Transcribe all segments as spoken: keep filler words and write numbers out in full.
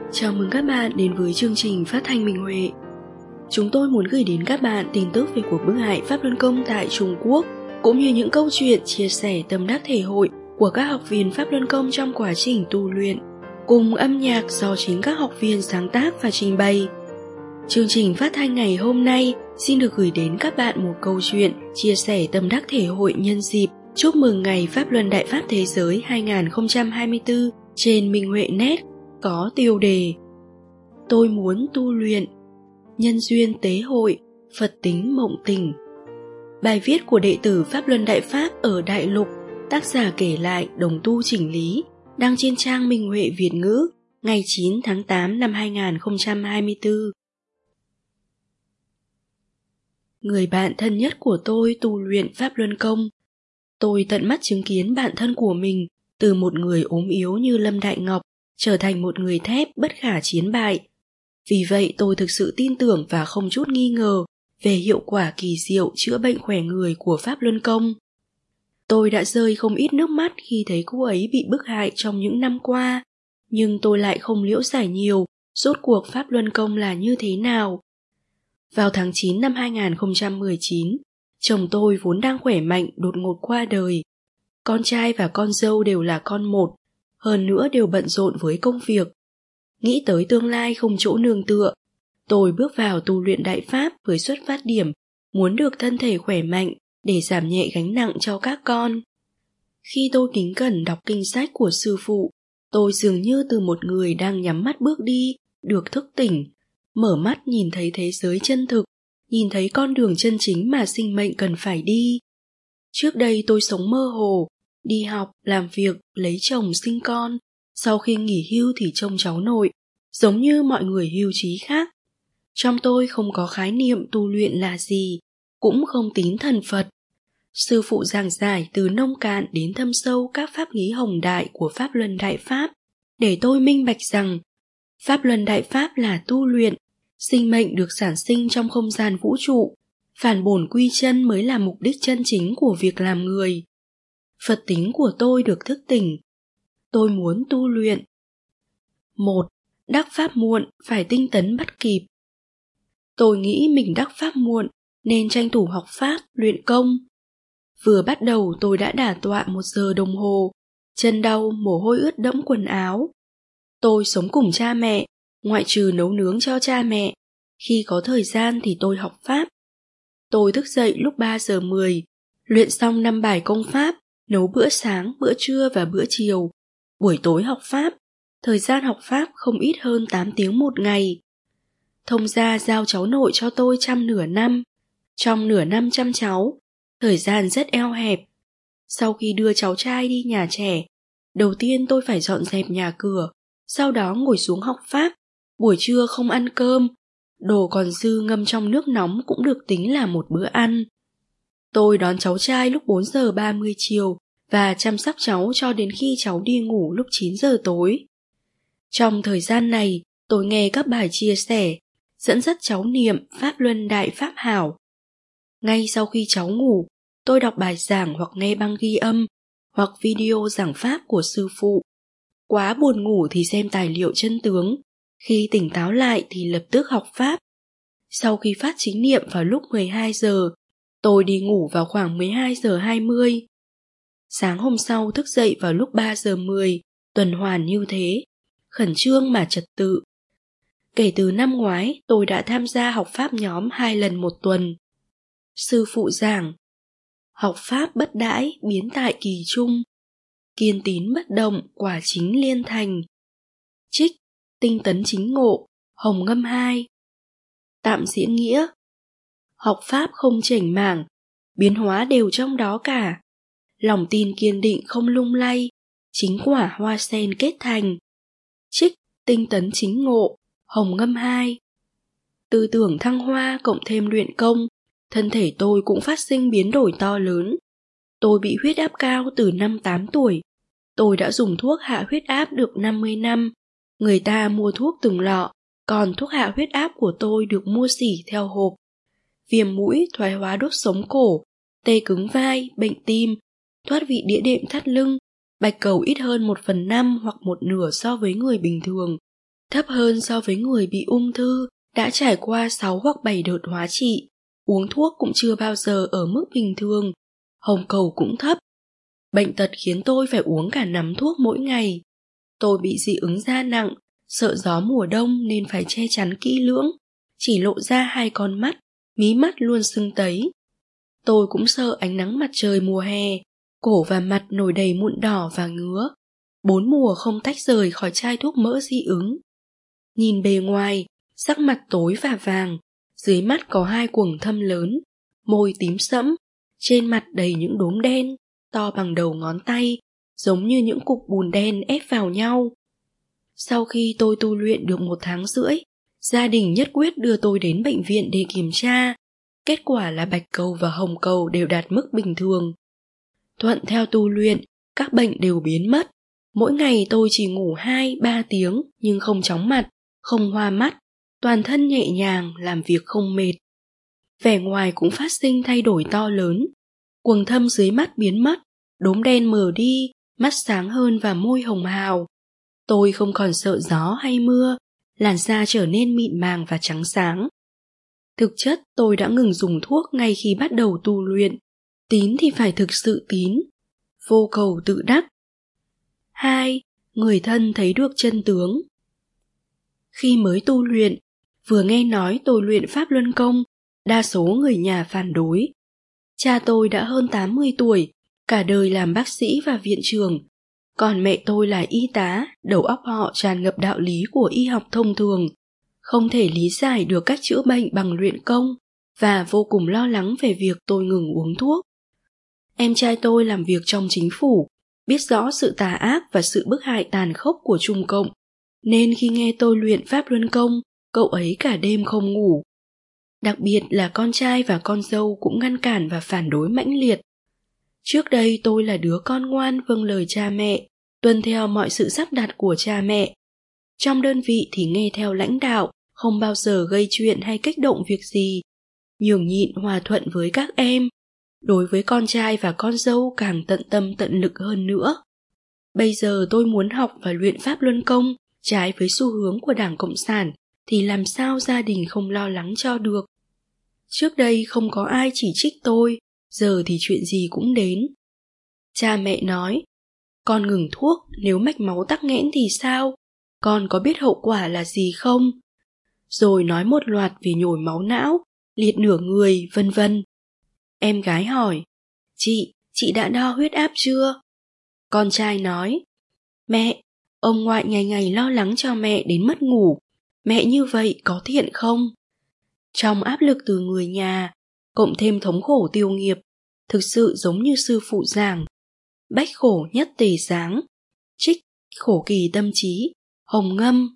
Chào mừng các bạn đến với chương trình phát thanh Minh Huệ. Chúng tôi muốn gửi đến các bạn tin tức về cuộc bức hại Pháp Luân Công tại Trung Quốc, cũng như những câu chuyện chia sẻ tâm đắc thể hội của các học viên Pháp Luân Công trong quá trình tu luyện, cùng âm nhạc do chính các học viên sáng tác và trình bày. Chương trình phát thanh ngày hôm nay xin được gửi đến các bạn một câu chuyện chia sẻ tâm đắc thể hội nhân dịp chúc mừng ngày Pháp Luân Đại Pháp Thế Giới hai không hai tư trên Minh Huệ Net, có tiêu đề Tôi muốn tu luyện, nhân duyên tế hội, Phật tính mộng tình. Bài viết của đệ tử Pháp Luân Đại Pháp ở Đại Lục, tác giả kể lại đồng tu chỉnh lý, đăng trên trang Minh Huệ Việt ngữ ngày chín tháng tám năm hai không hai tư. Người bạn thân nhất của tôi tu luyện Pháp Luân Công. Tôi tận mắt chứng kiến bạn thân của mình từ một người ốm yếu như Lâm Đại Ngọc trở thành một người thép bất khả chiến bại. Vì vậy tôi thực sự tin tưởng và không chút nghi ngờ về hiệu quả kỳ diệu chữa bệnh khỏe người của Pháp Luân Công. Tôi đã rơi không ít nước mắt khi thấy cô ấy bị bức hại trong những năm qua, nhưng tôi lại không liễu giải nhiều rốt cuộc Pháp Luân Công là như thế nào. Vào tháng chín năm hai không một chín, chồng tôi vốn đang khỏe mạnh đột ngột qua đời. Con trai và con dâu đều là con một, hơn nữa đều bận rộn với công việc. Nghĩ tới tương lai không chỗ nương tựa, tôi bước vào tu luyện Đại Pháp với xuất phát điểm muốn được thân thể khỏe mạnh để giảm nhẹ gánh nặng cho các con. Khi tôi kính cẩn đọc kinh sách của sư phụ, tôi dường như từ một người đang nhắm mắt bước đi, được thức tỉnh, mở mắt nhìn thấy thế giới chân thực, nhìn thấy con đường chân chính mà sinh mệnh cần phải đi. Trước đây tôi sống mơ hồ, đi học, làm việc, lấy chồng, sinh con. Sau khi nghỉ hưu thì trông cháu nội, giống như mọi người hưu trí khác. Trong tôi không có khái niệm tu luyện là gì, cũng không tín thần Phật. Sư phụ giảng giải từ nông cạn đến thâm sâu các pháp lý hồng đại của Pháp Luân Đại Pháp, để tôi minh bạch rằng Pháp Luân Đại Pháp là tu luyện, sinh mệnh được sản sinh trong không gian vũ trụ, phản bổn quy chân mới là mục đích chân chính của việc làm người. Phật tính của tôi được thức tỉnh. Tôi muốn tu luyện. Một. Đắc Pháp muộn, phải tinh tấn bắt kịp. Tôi nghĩ mình đắc Pháp muộn, nên tranh thủ học Pháp, luyện công. Vừa bắt đầu tôi đã đả tọa một giờ đồng hồ, chân đau, mồ hôi ướt đẫm quần áo. Tôi sống cùng cha mẹ, ngoại trừ nấu nướng cho cha mẹ. Khi có thời gian thì tôi học Pháp. Tôi thức dậy lúc ba giờ mười, luyện xong năm bài công Pháp, nấu bữa sáng, bữa trưa và bữa chiều. Buổi tối học Pháp, thời gian học Pháp không ít hơn tám tiếng một ngày. Thông gia giao cháu nội cho tôi chăm nửa năm. Trong nửa năm chăm cháu, thời gian rất eo hẹp. Sau khi đưa cháu trai đi nhà trẻ, đầu tiên tôi phải dọn dẹp nhà cửa, sau đó ngồi xuống học Pháp. Buổi trưa không ăn cơm, đồ còn dư ngâm trong nước nóng cũng được tính là một bữa ăn. Tôi đón cháu trai lúc bốn giờ ba mươi chiều và chăm sóc cháu cho đến khi cháu đi ngủ lúc chín giờ tối. Trong thời gian này, tôi nghe các bài chia sẻ, dẫn dắt cháu niệm Pháp Luân Đại Pháp Hảo. Ngay sau khi cháu ngủ, tôi đọc bài giảng hoặc nghe băng ghi âm, hoặc video giảng Pháp của sư phụ. Quá buồn ngủ thì xem tài liệu chân tướng, khi tỉnh táo lại thì lập tức học Pháp. Sau khi phát chính niệm vào lúc mười hai giờ, tôi đi ngủ vào khoảng mười hai giờ hai mươi. Sáng hôm sau thức dậy vào lúc ba giờ mười, tuần hoàn như thế, khẩn trương mà trật tự. Kể từ năm ngoái, tôi đã tham gia học Pháp nhóm hai lần một tuần. Sư phụ giảng, học Pháp bất đãi, biến tại kỳ trung. Kiên tín bất động, quả chính liên thành. Trích, tinh tấn chính ngộ, Hồng Ngâm hai. Tạm diễn nghĩa, học Pháp không chểnh mảng, biến hóa đều trong đó cả. Lòng tin kiên định không lung lay, chính quả hoa sen kết thành. Trích, tinh tấn chính ngộ, Hồng Ngâm hai. Tư tưởng thăng hoa cộng thêm luyện công, thân thể tôi cũng phát sinh biến đổi to lớn. Tôi bị huyết áp cao từ năm tám tuổi. Tôi đã dùng thuốc hạ huyết áp được năm mươi năm. Người ta mua thuốc từng lọ, còn thuốc hạ huyết áp của tôi được mua xỉ theo hộp. Viêm mũi, thoái hóa đốt sống cổ, tê cứng vai, bệnh tim, thoát vị đĩa đệm thắt lưng, bạch cầu ít hơn một phần năm hoặc một nửa so với người bình thường. thấp hơn so với người bị ung thư đã trải qua sáu hoặc bảy đợt hóa trị. Uống thuốc cũng chưa bao giờ ở mức bình thường. Hồng cầu cũng thấp. Bệnh tật khiến tôi phải uống cả nắm thuốc mỗi ngày. Tôi bị dị ứng da nặng, sợ gió mùa đông nên phải che chắn kỹ lưỡng, chỉ lộ ra hai con mắt, mí mắt luôn sưng tấy. Tôi cũng sợ ánh nắng mặt trời mùa hè, cổ và mặt nổi đầy mụn đỏ và ngứa. Bốn mùa không tách rời khỏi chai thuốc mỡ dị ứng. Nhìn bề ngoài, sắc mặt tối và vàng, dưới mắt có hai quầng thâm lớn, môi tím sẫm, trên mặt đầy những đốm đen, to bằng đầu ngón tay, giống như những cục bùn đen ép vào nhau. Sau khi tôi tu luyện được một tháng rưỡi, gia đình nhất quyết đưa tôi đến bệnh viện để kiểm tra. Kết quả là bạch cầu và hồng cầu đều đạt mức bình thường. Thuận theo tu luyện, các bệnh đều biến mất. Mỗi ngày tôi chỉ ngủ hai ba tiếng nhưng không chóng mặt, không hoa mắt, toàn thân nhẹ nhàng, làm việc không mệt. Vẻ ngoài cũng phát sinh thay đổi to lớn. Quầng thâm dưới mắt biến mất, đốm đen mờ đi, mắt sáng hơn và môi hồng hào. Tôi không còn sợ gió hay mưa, làn da trở nên mịn màng và trắng sáng. Thực chất tôi đã ngừng dùng thuốc ngay khi bắt đầu tu luyện. Tín thì phải thực sự tín. Vô cầu tự đắc. Hai. Người thân thấy được chân tướng. Khi mới tu luyện, vừa nghe nói tôi luyện Pháp Luân Công, đa số người nhà phản đối. Cha tôi đã hơn tám mươi tuổi, cả đời làm bác sĩ và viện trưởng. Còn mẹ tôi là y tá, đầu óc họ tràn ngập đạo lý của y học thông thường, không thể lý giải được cách chữa bệnh bằng luyện công và vô cùng lo lắng về việc tôi ngừng uống thuốc. Em trai tôi làm việc trong chính phủ, biết rõ sự tà ác và sự bức hại tàn khốc của Trung Cộng, nên khi nghe tôi luyện Pháp Luân Công, cậu ấy cả đêm không ngủ. Đặc biệt là con trai và con dâu cũng ngăn cản và phản đối mãnh liệt. Trước đây tôi là đứa con ngoan vâng lời cha mẹ, tuân theo mọi sự sắp đặt của cha mẹ. Trong đơn vị thì nghe theo lãnh đạo, không bao giờ gây chuyện hay kích động việc gì, nhường nhịn hòa thuận với các em. Đối với con trai và con dâu càng tận tâm tận lực hơn nữa. Bây giờ tôi muốn học và luyện Pháp Luân Công, trái với xu hướng của Đảng Cộng sản, thì làm sao gia đình không lo lắng cho được. Trước đây không có ai chỉ trích tôi, giờ thì chuyện gì cũng đến. Cha mẹ nói, con ngừng thuốc, nếu mạch máu tắc nghẽn thì sao? Con có biết hậu quả là gì không? Rồi nói một loạt về nhồi máu não, liệt nửa người, vân vân. Em gái hỏi, chị, chị đã đo huyết áp chưa? Con trai nói, mẹ, ông ngoại ngày ngày lo lắng cho mẹ đến mất ngủ. Mẹ như vậy có thiện không? Trong áp lực từ người nhà, cộng thêm thống khổ tiêu nghiệp, thực sự giống như sư phụ giảng. Bách khổ nhất tề sáng, trích khổ kỳ tâm trí, hồng ngâm.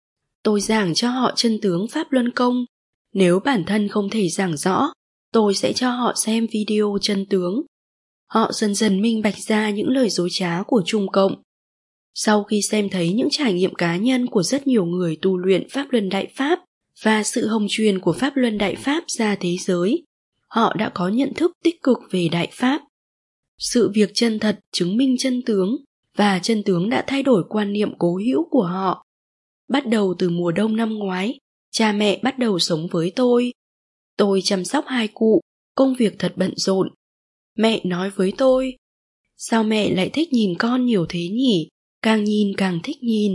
Tôi giảng cho họ chân tướng Pháp Luân Công. Nếu bản thân không thể giảng rõ, tôi sẽ cho họ xem video chân tướng. Họ dần dần minh bạch ra những lời dối trá của Trung Cộng. Sau khi xem thấy những trải nghiệm cá nhân của rất nhiều người tu luyện Pháp Luân Đại Pháp và sự hồng truyền của Pháp Luân Đại Pháp ra thế giới, họ đã có nhận thức tích cực về Đại Pháp. Sự việc chân thật chứng minh chân tướng, và chân tướng đã thay đổi quan niệm cố hữu của họ. Bắt đầu từ mùa đông năm ngoái, cha mẹ bắt đầu sống với tôi. Tôi chăm sóc hai cụ, công việc thật bận rộn. Mẹ nói với tôi, sao mẹ lại thích nhìn con nhiều thế nhỉ? Càng nhìn càng thích nhìn.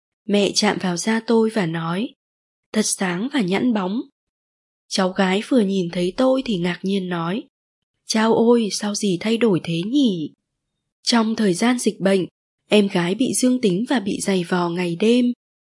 Mẹ chạm vào da tôi và nói, thật sáng và nhẵn bóng. Cháu gái vừa nhìn thấy tôi thì ngạc nhiên nói, chao ôi, sao gì thay đổi thế nhỉ? Trong thời gian dịch bệnh, em gái bị dương tính và bị giày vò ngày đêm.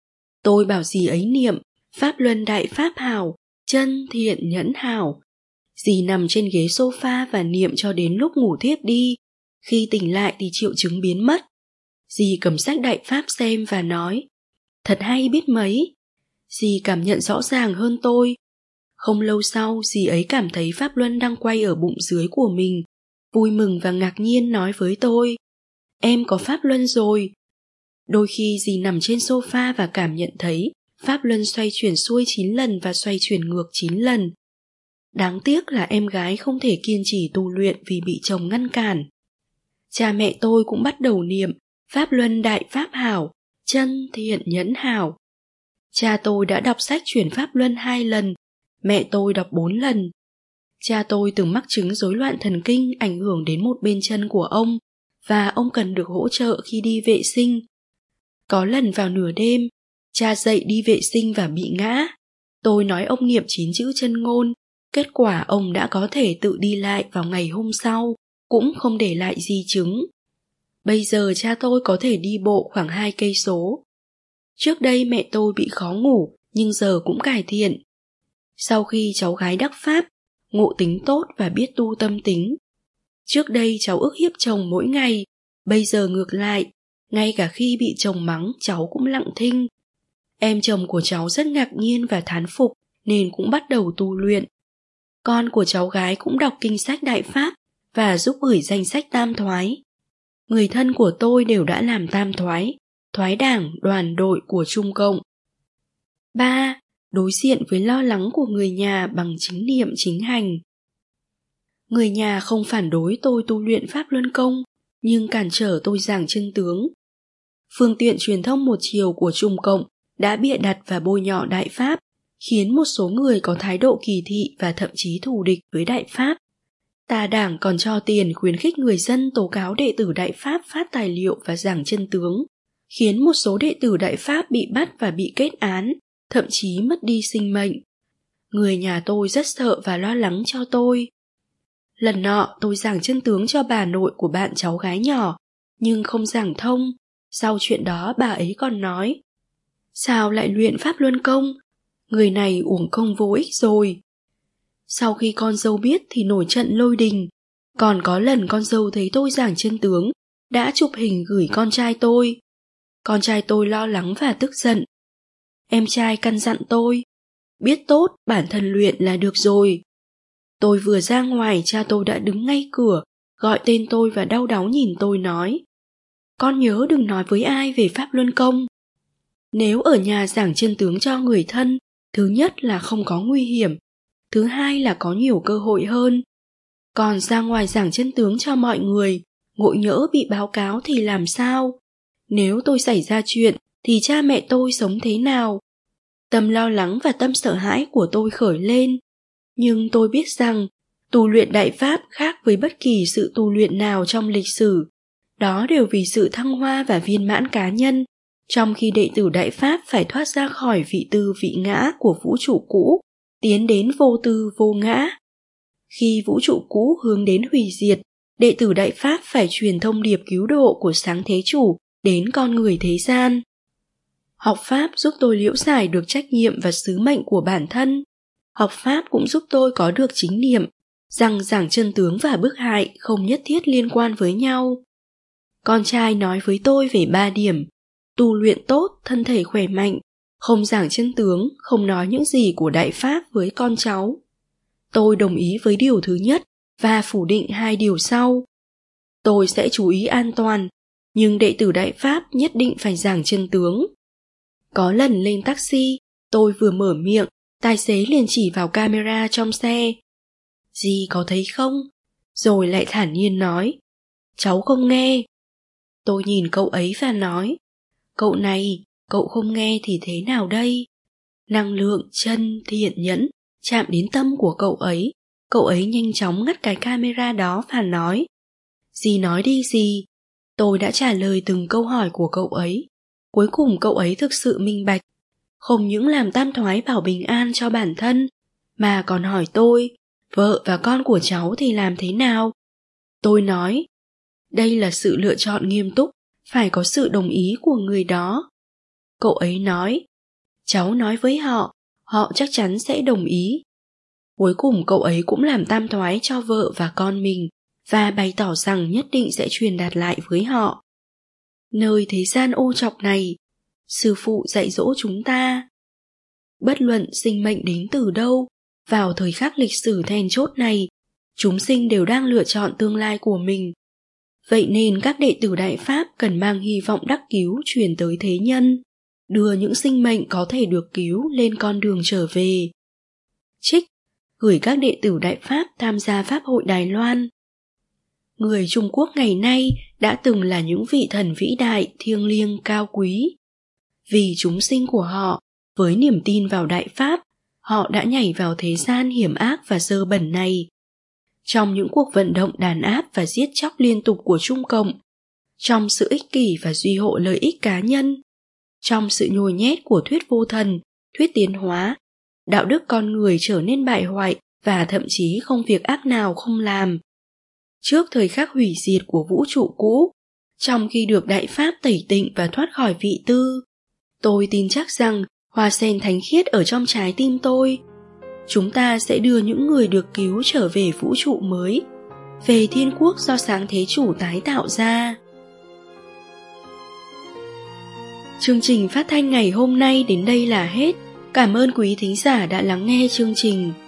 Tôi bảo dì ấy niệm, Pháp Luân Đại Pháp hảo, chân thiện nhẫn hảo. Dì nằm trên ghế sofa và niệm cho đến lúc ngủ thiếp đi. Khi tỉnh lại thì triệu chứng biến mất. Dì cầm sách Đại Pháp xem và nói, thật hay biết mấy. Dì cảm nhận rõ ràng hơn tôi. Không lâu sau, dì ấy cảm thấy Pháp Luân đang quay ở bụng dưới của mình, vui mừng và ngạc nhiên nói với tôi, em có Pháp Luân rồi. Đôi khi dì nằm trên sofa và cảm nhận thấy Pháp Luân xoay chuyển xuôi chín lần và xoay chuyển ngược chín lần. Đáng tiếc là em gái không thể kiên trì tu luyện vì bị chồng ngăn cản. Cha mẹ tôi cũng bắt đầu niệm Pháp Luân Đại Pháp hảo, chân thiện nhẫn hảo. Cha tôi đã đọc sách chuyển Pháp Luân hai lần, mẹ tôi đọc bốn lần. Cha tôi từng mắc chứng rối loạn thần kinh ảnh hưởng đến một bên chân của ông, và ông cần được hỗ trợ khi đi vệ sinh. Có lần vào nửa đêm, cha dậy đi vệ sinh và bị ngã. Tôi nói ông niệm chín chữ chân ngôn, kết quả ông đã có thể tự đi lại vào ngày hôm sau, cũng không để lại di chứng. Bây giờ cha tôi có thể đi bộ khoảng hai cây số. Trước đây mẹ tôi bị khó ngủ, nhưng giờ cũng cải thiện. Sau khi cháu gái đắc pháp, ngộ tính tốt và biết tu tâm tính. Trước đây cháu ức hiếp chồng mỗi ngày, bây giờ ngược lại, ngay cả khi bị chồng mắng cháu cũng lặng thinh. Em chồng của cháu rất ngạc nhiên và thán phục nên cũng bắt đầu tu luyện. Con của cháu gái cũng đọc kinh sách Đại Pháp và giúp gửi danh sách tam thoái. Người thân của tôi đều đã làm tam thoái, thoái đảng, đoàn đội của Trung Cộng. ba. Đối diện với lo lắng của người nhà bằng chính niệm chính hành. Người nhà không phản đối tôi tu luyện Pháp Luân Công, nhưng cản trở tôi giảng chân tướng. Phương tiện truyền thông một chiều của Trung Cộng đã bịa đặt và bôi nhọ Đại Pháp, khiến một số người có thái độ kỳ thị và thậm chí thù địch với Đại Pháp. Tà đảng còn cho tiền khuyến khích người dân tố cáo đệ tử Đại Pháp phát tài liệu và giảng chân tướng, khiến một số đệ tử Đại Pháp bị bắt và bị kết án, thậm chí mất đi sinh mệnh. Người nhà tôi rất sợ và lo lắng cho tôi. Lần nọ tôi giảng chân tướng cho bà nội của bạn cháu gái nhỏ, nhưng không giảng thông. Sau chuyện đó bà ấy còn nói, sao lại luyện Pháp Luân Công? Người này uổng công vô ích rồi. Sau khi con dâu biết thì nổi trận lôi đình. Còn có lần con dâu thấy tôi giảng chân tướng, đã chụp hình gửi con trai tôi. Con trai tôi lo lắng và tức giận. Em trai căn dặn tôi, biết tốt bản thân luyện là được rồi. Tôi vừa ra ngoài, cha tôi đã đứng ngay cửa, gọi tên tôi và đau đáu nhìn tôi nói, con nhớ đừng nói với ai về Pháp Luân Công. Nếu ở nhà giảng chân tướng cho người thân, thứ nhất là không có nguy hiểm, thứ hai là có nhiều cơ hội hơn. Còn ra ngoài giảng chân tướng cho mọi người, ngộ nhỡ bị báo cáo thì làm sao? Nếu tôi xảy ra chuyện, thì cha mẹ tôi sống thế nào? Tâm lo lắng và tâm sợ hãi của tôi khởi lên. Nhưng tôi biết rằng, tu luyện Đại Pháp khác với bất kỳ sự tu luyện nào trong lịch sử. Đó đều vì sự thăng hoa và viên mãn cá nhân, trong khi đệ tử Đại Pháp phải thoát ra khỏi vị tư vị ngã của vũ trụ cũ, tiến đến vô tư vô ngã. Khi vũ trụ cũ hướng đến hủy diệt, đệ tử Đại Pháp phải truyền thông điệp cứu độ của sáng thế chủ đến con người thế gian. Học Pháp giúp tôi liễu giải được trách nhiệm và sứ mệnh của bản thân. Học Pháp cũng giúp tôi có được chính niệm, rằng giảng chân tướng và bức hại không nhất thiết liên quan với nhau. Con trai nói với tôi về ba điểm: tu luyện tốt, thân thể khỏe mạnh, không giảng chân tướng, không nói những gì của Đại Pháp với con cháu. Tôi đồng ý với điều thứ nhất và phủ định hai điều sau. Tôi sẽ chú ý an toàn, nhưng đệ tử Đại Pháp nhất định phải giảng chân tướng. Có lần lên taxi, tôi vừa mở miệng, tài xế liền chỉ vào camera trong xe. Dì có thấy không? Rồi lại thản nhiên nói, cháu không nghe. Tôi nhìn cậu ấy và nói, cậu này, cậu không nghe thì thế nào đây? Năng lượng chân thiện nhẫn chạm đến tâm của cậu ấy. Cậu ấy nhanh chóng ngắt cái camera đó và nói, dì nói đi dì. Tôi đã trả lời từng câu hỏi của cậu ấy. Cuối cùng cậu ấy thực sự minh bạch, không những làm tam thoái bảo bình an cho bản thân, mà còn hỏi tôi, vợ và con của cháu thì làm thế nào? Tôi nói, đây là sự lựa chọn nghiêm túc, phải có sự đồng ý của người đó. Cậu ấy nói, cháu nói với họ, họ chắc chắn sẽ đồng ý. Cuối cùng cậu ấy cũng làm tam thoái cho vợ và con mình, và bày tỏ rằng nhất định sẽ truyền đạt lại với họ. Nơi thế gian ô trọc này, sư phụ dạy dỗ chúng ta. Bất luận sinh mệnh đến từ đâu, vào thời khắc lịch sử then chốt này, chúng sinh đều đang lựa chọn tương lai của mình. Vậy nên các đệ tử Đại Pháp cần mang hy vọng đắc cứu truyền tới thế nhân, đưa những sinh mệnh có thể được cứu lên con đường trở về. Trích, gửi các đệ tử Đại Pháp tham gia Pháp hội Đài Loan. Người Trung Quốc ngày nay đã từng là những vị thần vĩ đại, thiêng liêng, cao quý. Vì chúng sinh của họ, với niềm tin vào Đại Pháp, họ đã nhảy vào thế gian hiểm ác và dơ bẩn này. Trong những cuộc vận động đàn áp và giết chóc liên tục của Trung Cộng, trong sự ích kỷ và duy hộ lợi ích cá nhân, trong sự nhồi nhét của thuyết vô thần, thuyết tiến hóa, đạo đức con người trở nên bại hoại và thậm chí không việc ác nào không làm. Trước thời khắc hủy diệt của vũ trụ cũ, trong khi được Đại Pháp tẩy tịnh và thoát khỏi vị tư, tôi tin chắc rằng hoa sen thánh khiết ở trong trái tim tôi. Chúng ta sẽ đưa những người được cứu trở về vũ trụ mới, về thiên quốc do sáng thế chủ tái tạo ra. Chương trình phát thanh ngày hôm nay đến đây là hết. Cảm ơn quý thính giả đã lắng nghe chương trình.